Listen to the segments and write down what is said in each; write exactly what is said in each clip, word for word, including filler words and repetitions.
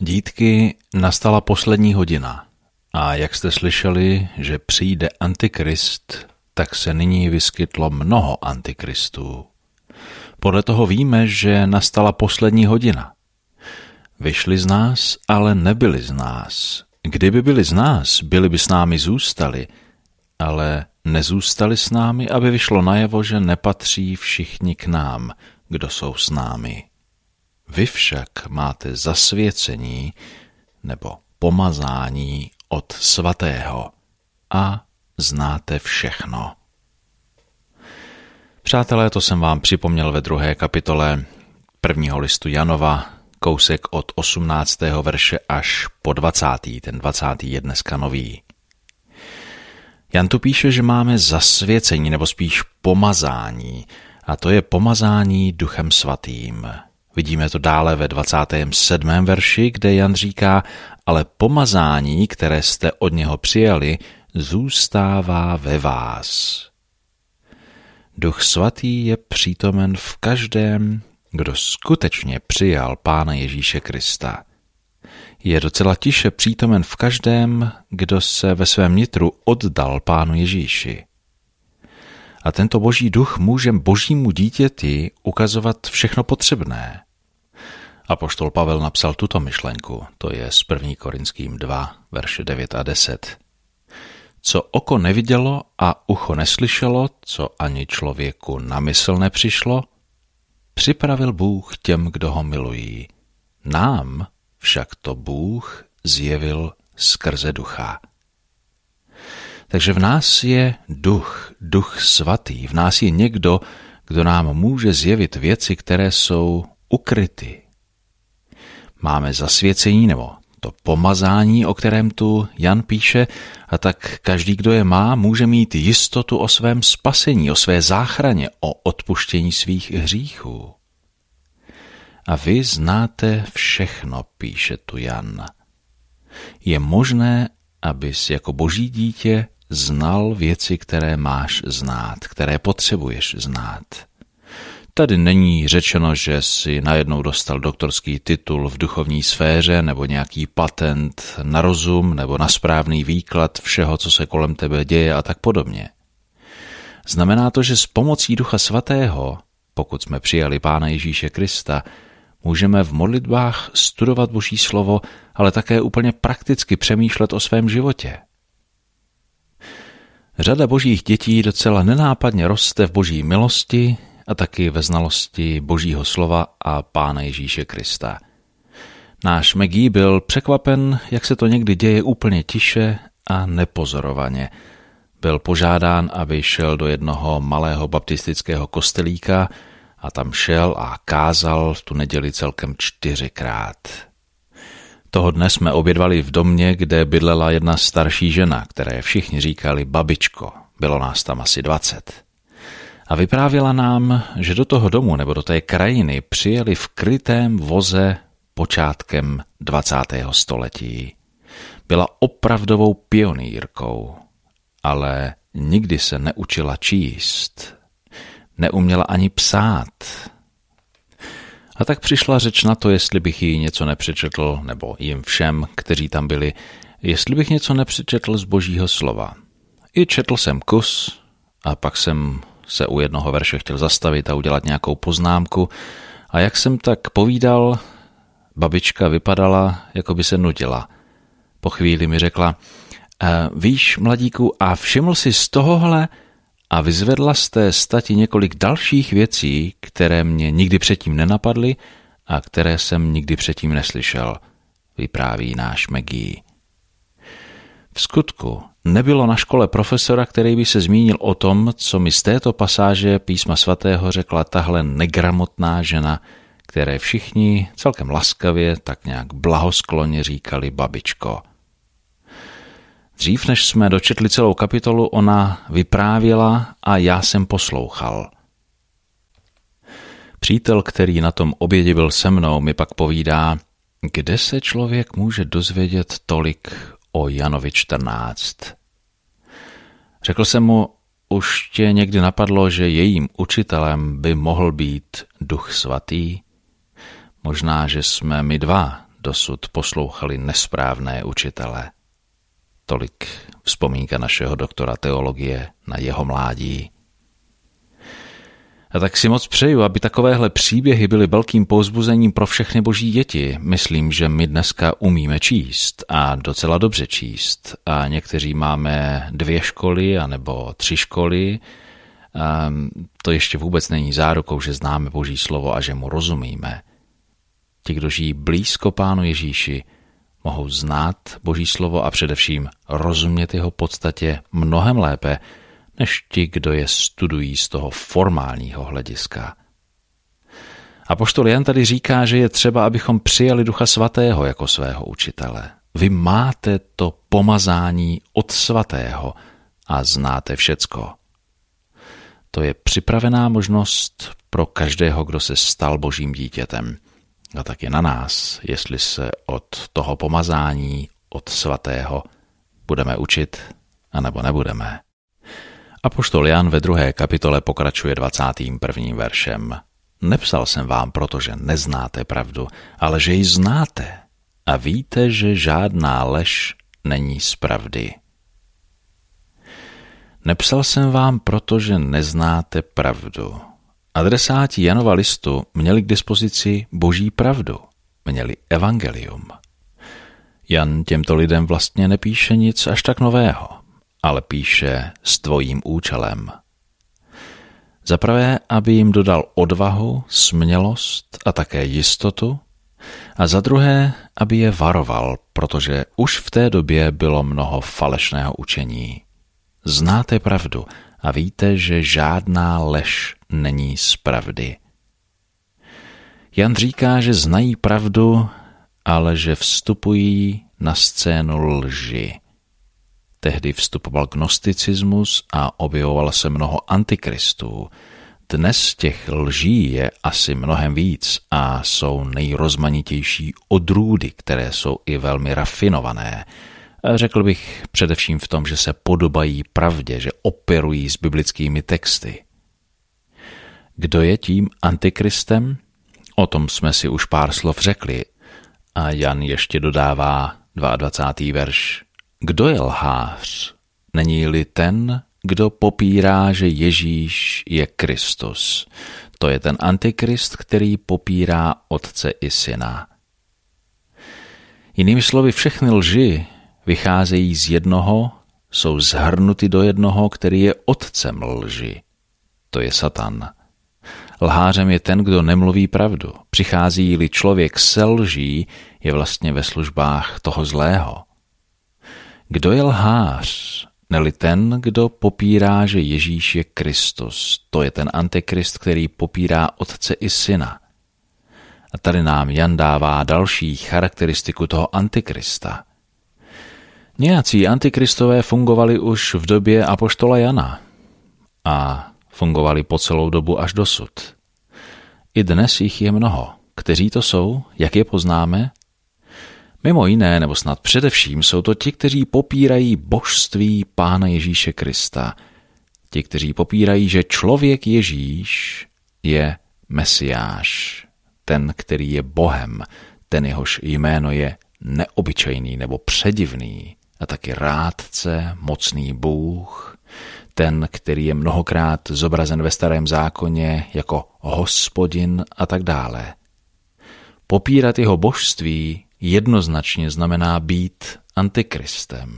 Dítky, nastala poslední hodina a jak jste slyšeli, že přijde Antikrist, tak se nyní vyskytlo mnoho antikristů. Podle toho víme, že nastala poslední hodina. Vyšli z nás, ale nebyli z nás. Kdyby byli z nás, byli by s námi zůstali, ale nezůstali s námi, aby vyšlo najevo, že nepatří všichni k nám, kdo jsou s námi. Vy však máte zasvěcení nebo pomazání od svatého a znáte všechno. Přátelé, to jsem vám připomněl ve druhé kapitole prvního listu Janova, kousek od osmnáctého verše až po dvacátý Ten dvacátý je dneska nový. Jan tu píše, že máme zasvěcení nebo spíš pomazání, a to je pomazání Duchem Svatým. Vidíme to dále ve dvacátém sedmém verši, kde Jan říká, ale pomazání, které jste od něho přijali, zůstává ve vás. Duch Svatý je přítomen v každém, kdo skutečně přijal Pána Ježíše Krista. Je docela tiše přítomen v každém, kdo se ve svém nitru oddal Pánu Ježíši. A tento boží duch může božímu dítěti ukazovat všechno potřebné. Apoštol Pavel napsal tuto myšlenku, to je z první Korinským dva, verše devět a deset. Co oko nevidělo a ucho neslyšelo, co ani člověku na mysl nepřišlo, připravil Bůh těm, kdo ho milují. Nám však to Bůh zjevil skrze ducha. Takže v nás je duch, duch svatý, v nás je někdo, kdo nám může zjevit věci, které jsou ukryty. Máme zasvěcení nebo to pomazání, o kterém tu Jan píše, a tak každý, kdo je má, může mít jistotu o svém spasení, o své záchraně, o odpuštění svých hříchů. A vy znáte všechno, píše tu Jan. Je možné, abys jako boží dítě znal věci, které máš znát, které potřebuješ znát. Tady není řečeno, že si najednou dostal doktorský titul v duchovní sféře nebo nějaký patent na rozum nebo na správný výklad všeho, co se kolem tebe děje a tak podobně. Znamená to, že s pomocí Ducha Svatého, pokud jsme přijali Pána Ježíše Krista, můžeme v modlitbách studovat Boží slovo, ale také úplně prakticky přemýšlet o svém životě. Řada božích dětí docela nenápadně roste v boží milosti a taky ve znalosti Božího slova a Pána Ježíše Krista. Náš Maggie byl překvapen, jak se to někdy děje úplně tiše a nepozorovaně. Byl požádán, aby šel do jednoho malého baptistického kostelíka a tam šel a kázal v tu neděli celkem čtyřikrát. Toho dne jsme obědvali v domě, kde bydlela jedna starší žena, které všichni říkali babičko. Bylo nás tam asi dvacet. A vyprávěla nám, že do toho domu nebo do té krajiny přijeli v krytém voze počátkem dvacátého století. Byla opravdovou pionýrkou, ale nikdy se neučila číst. Neuměla ani psát. A tak přišla řeč na to, jestli bych jí něco nepřečetl, nebo jim všem, kteří tam byli, jestli bych něco nepřečetl z Božího slova. I četl jsem kus a pak jsem se u jednoho verše chtěl zastavit a udělat nějakou poznámku a jak jsem tak povídal, babička vypadala, jako by se nudila. Po chvíli mi řekla, e, víš, mladíku, a všiml jsi z tohohle a vyzvedla z té stati několik dalších věcí, které mě nikdy předtím nenapadly a které jsem nikdy předtím neslyšel, vypráví náš Maggie. V skutku nebylo na škole profesora, který by se zmínil o tom, co mi z této pasáže písma svatého řekla tahle negramotná žena, které všichni celkem laskavě, tak nějak blahoskloně říkali babičko. Dřív, než jsme dočetli celou kapitolu, ona vyprávěla a já jsem poslouchal. Přítel, který na tom obědě byl se mnou, mi pak povídá, kde se člověk může dozvědět tolik o Janovi čtrnáct. Řekl jsem mu, už tě někdy napadlo, že jejím učitelem by mohl být Duch Svatý? Možná, že jsme my dva dosud poslouchali nesprávné učitele. Tolik vzpomínka našeho doktora teologie na jeho mládí. A tak si moc přeju, aby takovéhle příběhy byly velkým povzbuzením pro všechny boží děti. Myslím, že my dneska umíme číst a docela dobře číst. A někteří máme dvě školy anebo tři školy. A to ještě vůbec není zárukou, že známe boží slovo a že mu rozumíme. Ti, kdo žijí blízko Pánu Ježíši, mohou znát boží slovo a především rozumět jeho podstatě mnohem lépe, než ti, kdo je studují z toho formálního hlediska. Apoštol Jan tady říká, že je třeba, abychom přijali Ducha Svatého jako svého učitele. Vy máte to pomazání od Svatého a znáte všecko. To je připravená možnost pro každého, kdo se stal božím dítětem. A tak je na nás, jestli se od toho pomazání, od Svatého, budeme učit, anebo nebudeme. Apoštol Jan ve druhé kapitole pokračuje dvacátým prvním veršem. Nepsal jsem vám, protože neznáte pravdu, ale že ji znáte a víte, že žádná lež není z pravdy. Nepsal jsem vám, protože neznáte pravdu. Adresáti Janova listu měli k dispozici boží pravdu, měli evangelium. Jan těmto lidem vlastně nepíše nic až tak nového, ale píše s dvojím účelem. Za prvé, aby jim dodal odvahu, smělost a také jistotu, a za druhé, aby je varoval, protože už v té době bylo mnoho falešného učení. Znáte pravdu a víte, že žádná lež není z pravdy. Jan říká, že znají pravdu, ale že vstupují na scénu lži. Tehdy vstupoval gnosticismus a objevovalo se mnoho antikristů. Dnes těch lží je asi mnohem víc a jsou nejrozmanitější odrůdy, které jsou i velmi rafinované. Řekl bych především v tom, že se podobají pravdě, že operují s biblickými texty. Kdo je tím antikristem? O tom jsme si už pár slov řekli. A Jan ještě dodává dvacátý druhý verš. Kdo je lhář? Není-li ten, kdo popírá, že Ježíš je Kristus? To je ten antikrist, který popírá Otce i Syna. Jinými slovy, všechny lži vycházejí z jednoho, jsou zhrnuty do jednoho, který je otcem lži. To je Satan. Lhářem je ten, kdo nemluví pravdu. Přichází-li člověk se lží, je vlastně ve službách toho zlého. Kdo je lhář? Neli ten, kdo popírá, že Ježíš je Kristus. To je ten antikrist, který popírá Otce i Syna. A tady nám Jan dává další charakteristiku toho antikrista. Nějací antikristové fungovali už v době apoštola Jana a fungovali po celou dobu až dosud. I dnes jich je mnoho. Kteří to jsou? Jak je poznáme? Mimo jiné, nebo snad především, jsou to ti, kteří popírají božství Pána Ježíše Krista. Ti, kteří popírají, že člověk Ježíš je Mesiáš, ten, který je Bohem, ten jehož jméno je neobyčejný nebo předivný a taky rádce, mocný Bůh, ten, který je mnohokrát zobrazen ve Starém zákoně jako Hospodin a tak dále. Popírat jeho božství jednoznačně znamená být antikristem.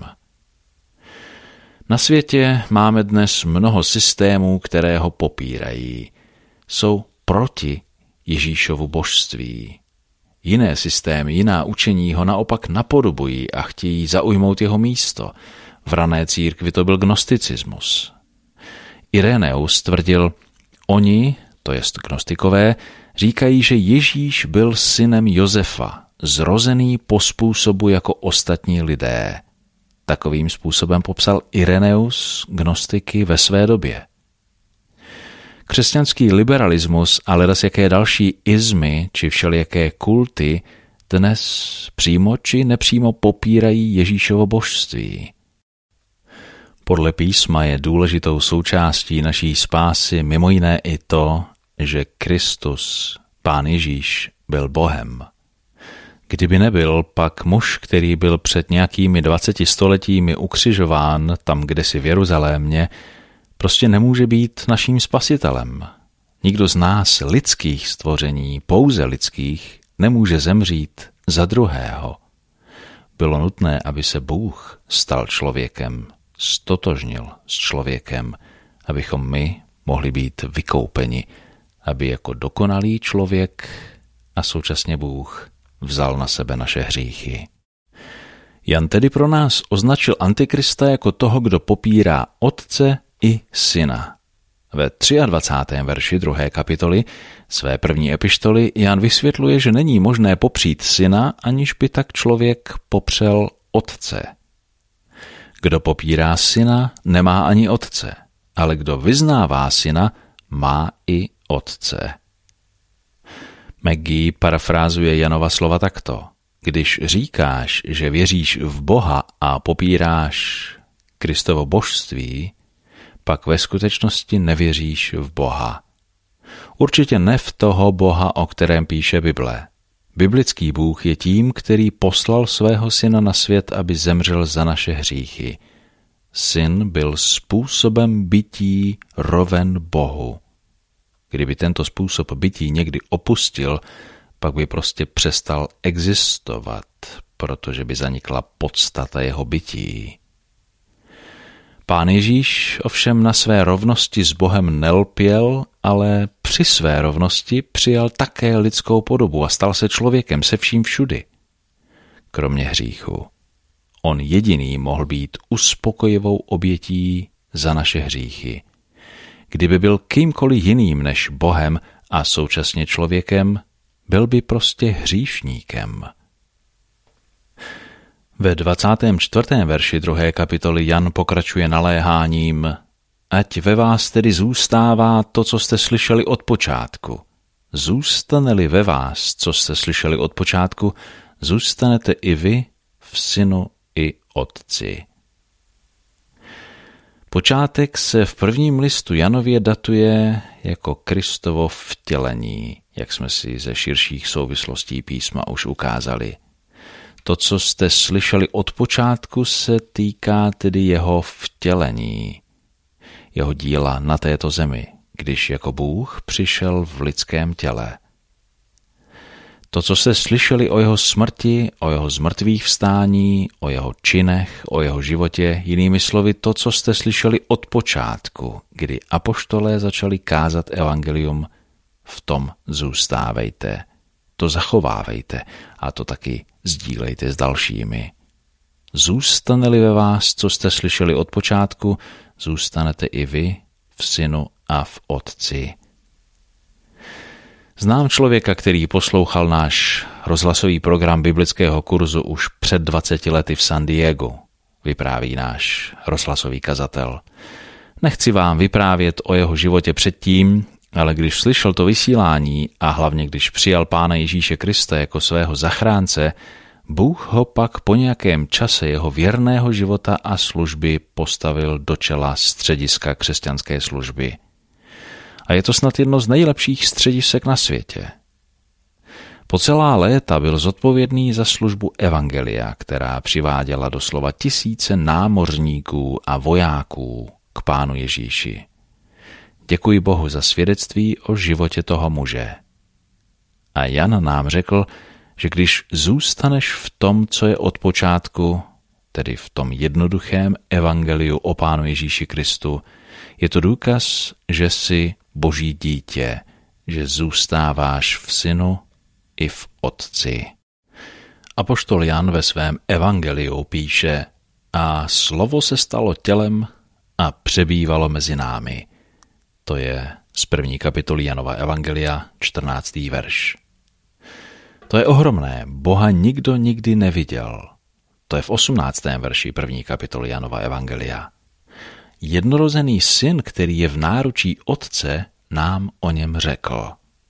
Na světě máme dnes mnoho systémů, které ho popírají. Jsou proti Ježíšovu božství. Jiné systémy, jiná učení ho naopak napodobují a chtějí zaujmout jeho místo. V rané církvi to byl gnosticismus. Ireneus tvrdil, oni, to jest gnostikové, říkají, že Ježíš byl synem Josefa, zrozený po způsobu jako ostatní lidé. Takovým způsobem popsal Ireneus gnostiky ve své době. Křesťanský liberalismus a ledasjaké další izmy či všelijaké kulty dnes přímo či nepřímo popírají Ježíšovo božství. Podle písma je důležitou součástí naší spásy mimo jiné i to, že Kristus, Pán Ježíš, byl Bohem. Kdyby nebyl pak muž, který byl před nějakými dvaceti stoletími ukřižován tam kdesi v Jeruzalémě, prostě nemůže být naším spasitelem. Nikdo z nás, lidských stvoření, pouze lidských, nemůže zemřít za druhého. Bylo nutné, aby se Bůh stal člověkem, stotožnil s člověkem, abychom my mohli být vykoupeni, aby jako dokonalý člověk a současně Bůh vzal na sebe naše hříchy. Jan tedy pro nás označil Antikrista jako toho, kdo popírá Otce i Syna. Ve dvacátém třetím verši druhé kapitoly své první epištoly Jan vysvětluje, že není možné popřít Syna, aniž by tak člověk popřel Otce. Kdo popírá Syna, nemá ani Otce, ale kdo vyznává Syna, má i Otce. Maggie parafrázuje Janova slova takto. Když říkáš, že věříš v Boha a popíráš Kristovo božství, pak ve skutečnosti nevěříš v Boha. Určitě ne v toho Boha, o kterém píše Bible. Biblický Bůh je tím, který poslal svého syna na svět, aby zemřel za naše hříchy. Syn byl způsobem bytí roven Bohu. Kdyby tento způsob bytí někdy opustil, pak by prostě přestal existovat, protože by zanikla podstata jeho bytí. Pán Ježíš ovšem na své rovnosti s Bohem nelpěl, ale při své rovnosti přijal také lidskou podobu a stal se člověkem se vším všudy. Kromě hříchu. On jediný mohl být uspokojivou obětí za naše hříchy. Kdyby byl kýmkoliv jiným než Bohem a současně člověkem, byl by prostě hříšníkem. Ve dvacátém čtvrtém verši druhé kapitoly Jan pokračuje naléháním: Ať ve vás tedy zůstává to, co jste slyšeli od počátku. Zůstane-li ve vás, co jste slyšeli od počátku, zůstanete i vy v Synu i Otci. Počátek se v prvním listu Janově datuje jako Kristovo vtělení, jak jsme si ze širších souvislostí písma už ukázali. To, co jste slyšeli od počátku, se týká tedy jeho vtělení, jeho díla na této zemi, když jako Bůh přišel v lidském těle. To, co jste slyšeli o jeho smrti, o jeho zmrtvých vstání, o jeho činech, o jeho životě, jinými slovy to, co jste slyšeli od počátku, kdy apoštolé začali kázat evangelium, v tom zůstávejte, to zachovávejte a to taky sdílejte s dalšími. Zůstane-li ve vás, co jste slyšeli od počátku, zůstanete i vy v Synu a v Otci. Znám člověka, který poslouchal náš rozhlasový program biblického kurzu už před dvaceti lety v San Diegu, vypráví náš rozhlasový kazatel. Nechci vám vyprávět o jeho životě předtím, ale když slyšel to vysílání a hlavně když přijal Pána Ježíše Krista jako svého zachránce, Bůh ho pak po nějakém čase jeho věrného života a služby postavil do čela střediska křesťanské služby. A je to snad jedno z nejlepších středisek na světě. Po celá léta byl zodpovědný za službu evangelia, která přiváděla doslova tisíce námořníků a vojáků k Pánu Ježíši. Děkuji Bohu za svědectví o životě toho muže. A Jan nám řekl, že když zůstaneš v tom, co je od počátku, tedy v tom jednoduchém evangeliu o Pánu Ježíši Kristu, je to důkaz, že jsi Boží dítě, že zůstáváš v Synu i v Otci. Apoštol Jan ve svém evangeliu píše: A slovo se stalo tělem a přebývalo mezi námi. To je z první kapitoly Janova evangelia, čtrnáctý verš. To je ohromné, Boha nikdo nikdy neviděl. To je v osmnáctém verši první kapitoly Janova evangelia. Jednorozený syn, který je v náručí Otce, nám o něm řekl.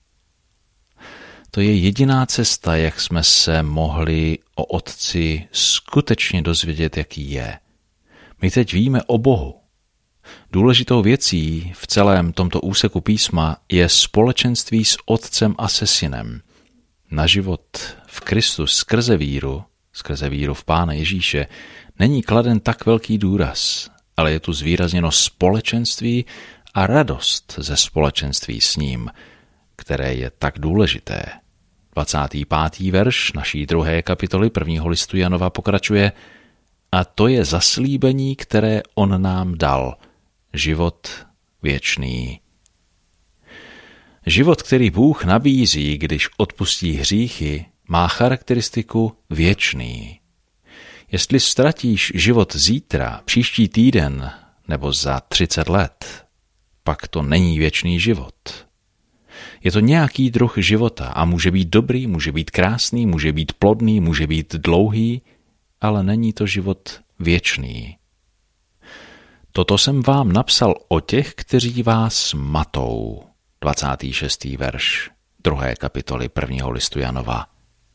To je jediná cesta, jak jsme se mohli o Otci skutečně dozvědět, jaký je. My teď víme o Bohu. Důležitou věcí v celém tomto úseku písma je společenství s Otcem a se Synem. na život v Kristu skrze víru, skrze víru v Pána Ježíše, není kladen tak velký důraz, ale je tu zvýrazněno společenství a radost ze společenství s ním, které je tak důležité. dvacátý pátý verš naší druhé kapitoly prvního listu Janova pokračuje: a to je zaslíbení, které on nám dal, život věčný. Život, který Bůh nabízí, když odpustí hříchy, má charakteristiku věčný. Jestli ztratíš život zítra, příští týden nebo za třicet let, pak to není věčný život. Je to nějaký druh života a může být dobrý, může být krásný, může být plodný, může být dlouhý, ale není to život věčný. Toto jsem vám napsal o těch, kteří vás matou. dvacátý šestý verš druhé kapitoly prvního listu Janova.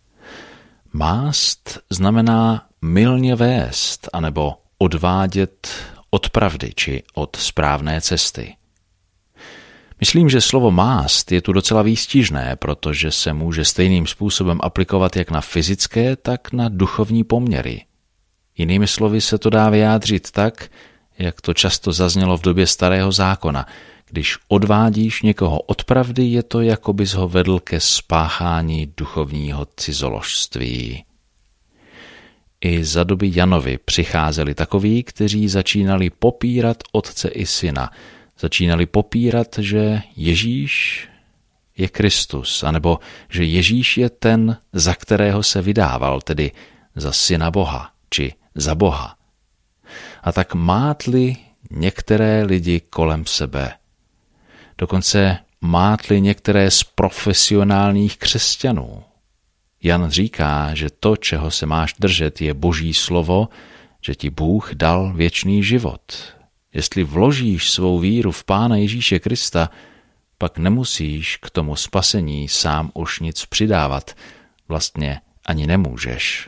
Mást znamená mylně vést, anebo odvádět od pravdy či od správné cesty. Myslím, že slovo mást je tu docela výstižné, protože se může stejným způsobem aplikovat jak na fyzické, tak na duchovní poměry. Jinými slovy se to dá vyjádřit tak, jak to často zaznělo v době Starého zákona. Když odvádíš někoho od pravdy, je to, jako bys ho vedl ke spáchání duchovního cizoložství. I za doby Janovy přicházeli takoví, kteří začínali popírat Otce i Syna. Začínali popírat, že Ježíš je Kristus, anebo že Ježíš je ten, za kterého se vydával, tedy za Syna Boha, či za Boha. A tak mátli některé lidi kolem sebe. Dokonce mátli některé z profesionálních křesťanů. Jan říká, že to, čeho se máš držet, je Boží slovo, že ti Bůh dal věčný život. Jestli vložíš svou víru v Pána Ježíše Krista, pak nemusíš k tomu spasení sám už nic přidávat, vlastně ani nemůžeš.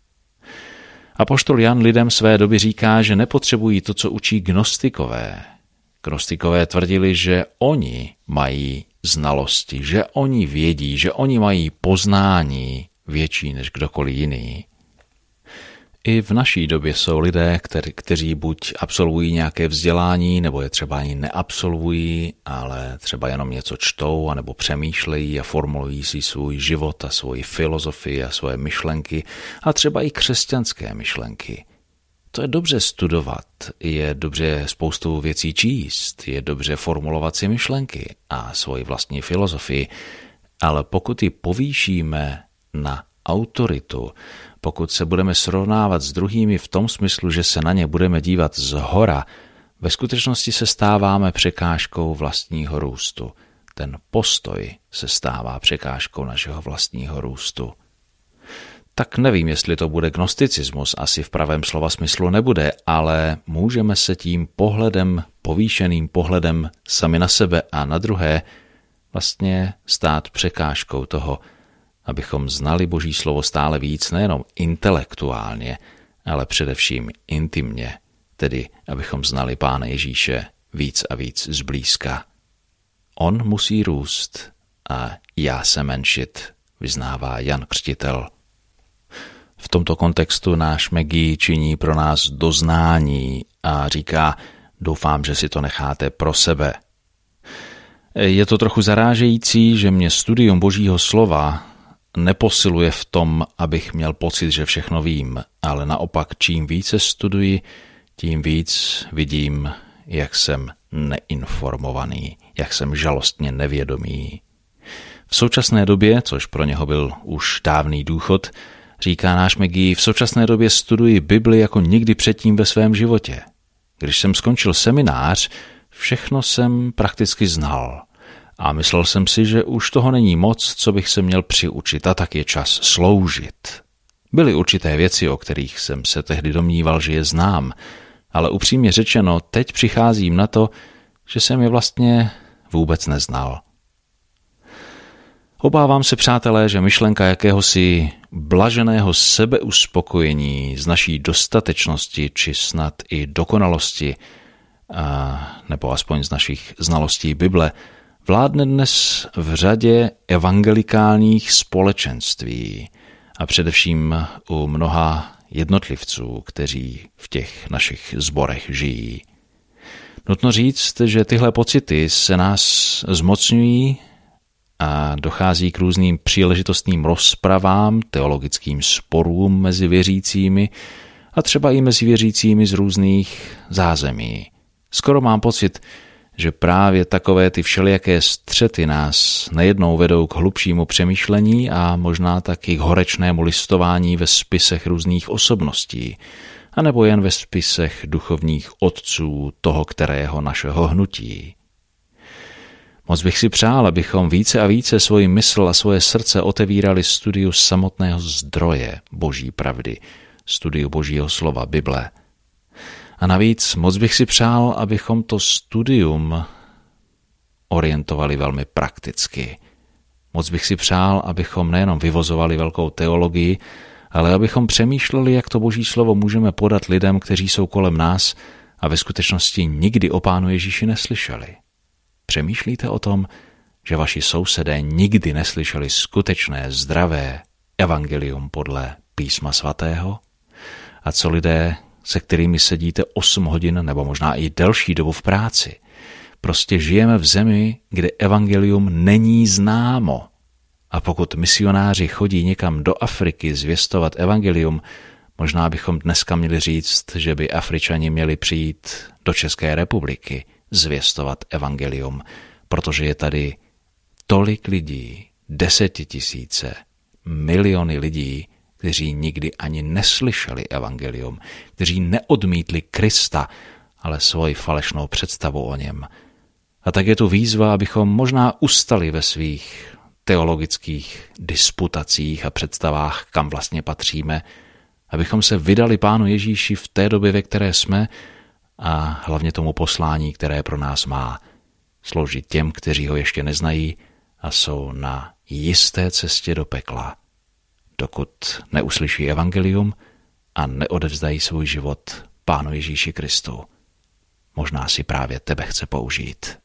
Apoštol Jan lidem své doby říká, že nepotřebují to, co učí gnostikové. Gnostikové tvrdili, že oni mají znalosti, že oni vědí, že oni mají poznání větší než kdokoliv jiný. I v naší době jsou lidé, kteři, kteří buď absolvují nějaké vzdělání, nebo je třeba ani neabsolvují, ale třeba jenom něco čtou, anebo přemýšlejí a formulují si svůj život a svoji filozofii a svoje myšlenky a třeba i křesťanské myšlenky. To je dobře studovat, je dobře spoustu věcí číst, je dobře formulovat si myšlenky a svoji vlastní filozofii, ale pokud ji povýšíme na autoritu, pokud se budeme srovnávat s druhými v tom smyslu, že se na ně budeme dívat zhora, ve skutečnosti se stáváme překážkou vlastního růstu. Ten postoj se stává překážkou našeho vlastního růstu. Tak nevím, jestli to bude gnosticismus, asi v pravém slova smyslu nebude, ale můžeme se tím pohledem, povýšeným pohledem sami na sebe a na druhé vlastně stát překážkou toho, abychom znali Boží slovo stále víc, nejenom intelektuálně, ale především intimně, tedy abychom znali Pána Ježíše víc a víc zblízka. On musí růst a já se menšit, vyznává Jan Křtitel. V tomto kontextu náš Megi činí pro nás doznání a říká, doufám, že si to necháte pro sebe. Je to trochu zarážející, že mě studium Božího slova neposiluje v tom, abych měl pocit, že všechno vím, ale naopak čím více studuji, tím víc vidím, jak jsem neinformovaný, jak jsem žalostně nevědomý. V současné době, což pro něho byl už dávný důchod, říká náš Megi, v současné době studuji Bibli jako nikdy předtím ve svém životě. Když jsem skončil seminář, všechno jsem prakticky znal. A myslel jsem si, že už toho není moc, co bych se měl přiučit, a tak je čas sloužit. Byly určité věci, o kterých jsem se tehdy domníval, že je znám, ale upřímně řečeno, teď přicházím na to, že jsem je vlastně vůbec neznal. Obávám se, přátelé, že myšlenka jakéhosi blaženého sebeuspokojení z naší dostatečnosti či snad i dokonalosti, a, nebo aspoň z našich znalostí Bible, vládne dnes v řadě evangelikálních společenství a především u mnoha jednotlivců, kteří v těch našich sborech žijí. Nutno říct, že tyhle pocity se nás zmocňují a dochází k různým příležitostným rozpravám, teologickým sporům mezi věřícími a třeba i mezi věřícími z různých zázemí. Skoro mám pocit, že právě takové ty všelijaké střety nás nejednou vedou k hlubšímu přemýšlení a možná taky k horečnému listování ve spisech různých osobností, anebo jen ve spisech duchovních otců toho kterého našeho hnutí. Moc bych si přál, abychom více a více svoji mysl a svoje srdce otevírali studiu samotného zdroje Boží pravdy, studiu Božího slova, Bible. A navíc moc bych si přál, abychom to studium orientovali velmi prakticky. Moc bych si přál, abychom nejenom vyvozovali velkou teologii, ale abychom přemýšleli, jak to Boží slovo můžeme podat lidem, kteří jsou kolem nás a ve skutečnosti nikdy o Pánu Ježíši neslyšeli. Přemýšlíte o tom, že vaši sousedé nikdy neslyšeli skutečné, zdravé evangelium podle Písma svatého? A co lidé, se kterými sedíte osm hodin nebo možná i delší dobu v práci? Prostě žijeme v zemi, kde evangelium není známo. A pokud misionáři chodí někam do Afriky zvěstovat evangelium, možná bychom dneska měli říct, že by Afričani měli přijít do České republiky zvěstovat evangelium, protože je tady tolik lidí, desetitisíce, miliony lidí, kteří nikdy ani neslyšeli evangelium, kteří neodmítli Krista, ale svoji falešnou představu o něm. A tak je tu výzva, abychom možná ustali ve svých teologických disputacích a představách, kam vlastně patříme, abychom se vydali Pánu Ježíši v té době, ve které jsme, a hlavně tomu poslání, které pro nás má, sloužit těm, kteří ho ještě neznají a jsou na jisté cestě do pekla, dokud neuslyší evangelium a neodevzdají svůj život Pánu Ježíši Kristu. Možná si právě tebe chce použít.